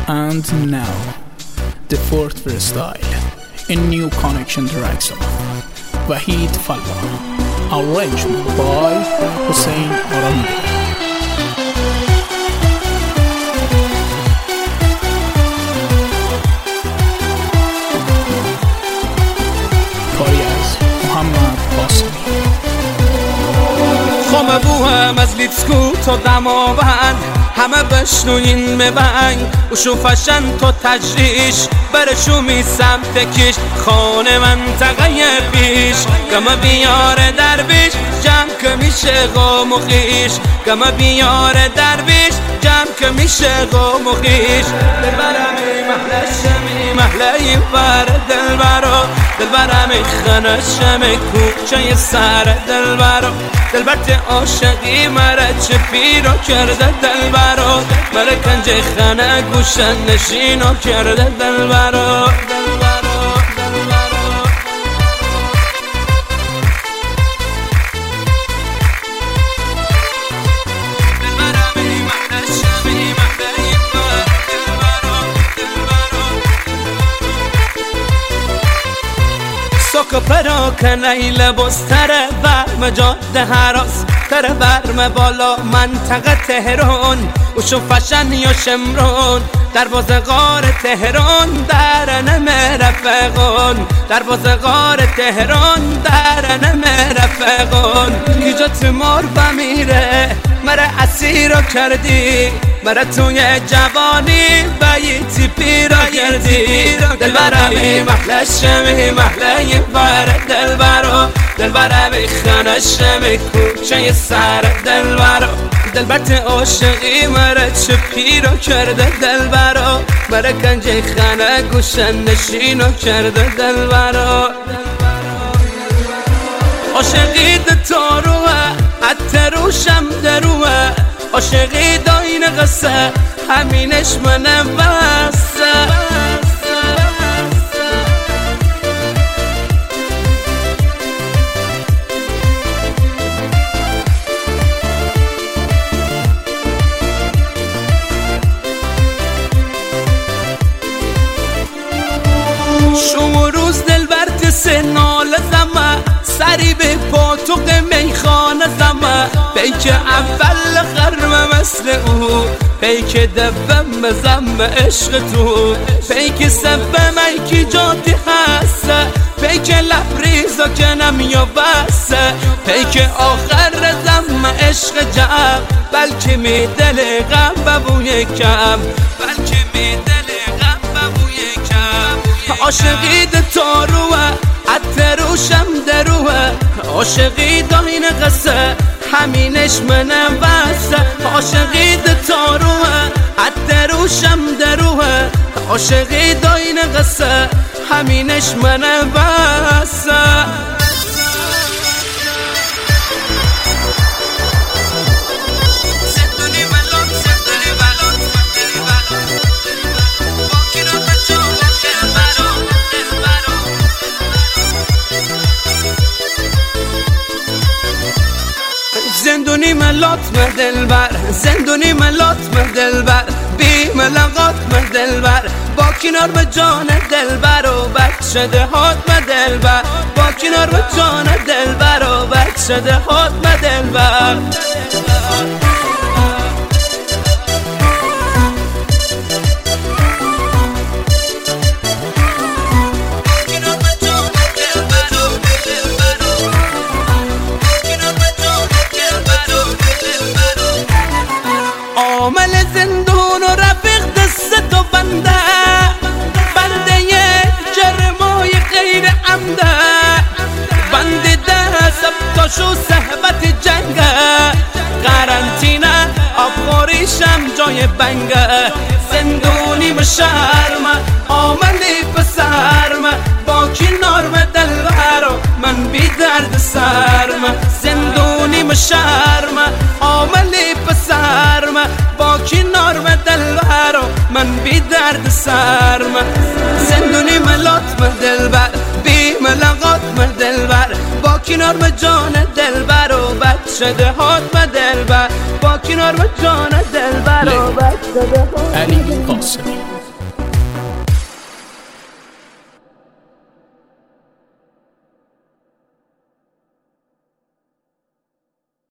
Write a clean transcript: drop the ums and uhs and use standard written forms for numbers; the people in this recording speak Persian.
And now, the fourth freestyle, a new connection track song, Wahid Falwa, arrangement by Hussein Aranda. خم بوهم از لیتسکو تا دماوند همه بشنوین مبنگ و شوفشن تا تجریش برشو می سمت کش خانه منطقه پیش گمه بیار درویش جمع که میشه غم و خیش گمه بیار درویش جمع که میشه غم و خیش دلبرمی محله شمی محله بر دلبرا دلبرمی خانه شمی کوچه سر دلبرا دلبرت عاشقی مرا چه پیرو کرده دلبرا مرا کنج خانه گوشن نشینو کرده دلبرا که پراکنه لباس تره برم جاده هراس تره برم بالا منطقه تهران و شوفشن یا شمرون در بازغار تهران در نمه رفقان در بازغار تهران در نمه رفقان کجا تمار بمیره مرا اسیرو کردی مرا توی جوانی بیتی پیرو کردی دلبرمی محله شمی محله بر دلبرو دلبرمی خانه شمی کوچه سر دلبرو دلبرت عاشقی مرا چه پیرو کرده دلبرو مرا کنج خانه گوشن نشینو کرده دلبرو عاشقی دتاروه حتی روشم دروه عاشقی داین قصه همینش منه بسه شما روز دلبرت سنال زمه سری به پاتوق میخانه زمه پیک اول خرم مثل او پیک دوم زم عشق تو پیک سوم ایکی جاتی هسته پیک لبریزا کنم یا بسته پیک آخر زم عشق جمع بلکه می دل غم ببوی کم بلکه می دل غم ببوی کم عاشقی دتاروه حتی روشم دروه عاشقی داین قصه همینش منم بسه عاشقی دتاروه حتی روشم دروه عاشقی داین قصه همینش منم بسه زندونی ملات دلبر زندونی ملات دلبر بی ملاقات دلبر با کنار به جان دلبر و بچه دهات دلبر با کنار به جان دلبر و بچه دهات دلبر عامل زندون و رفیق دست و بنده جرمای غیر عمده بنده سبتاشو صحبت جنگه قرنطینه آبخوریشم جای بنگه زندونی مشرمه عاملی پسرمه با کنار دلبرو من بی درد سرمه زندونی مشرمه عاملی پسرمه با کنار دلبرو من بی درد سرمه زندونی ملات دلبر بی ملاقات دلبر با کنار به جان دلبر و بچه دهات دلبر با کنار به جان دلبر و بچه دهات علی قاسم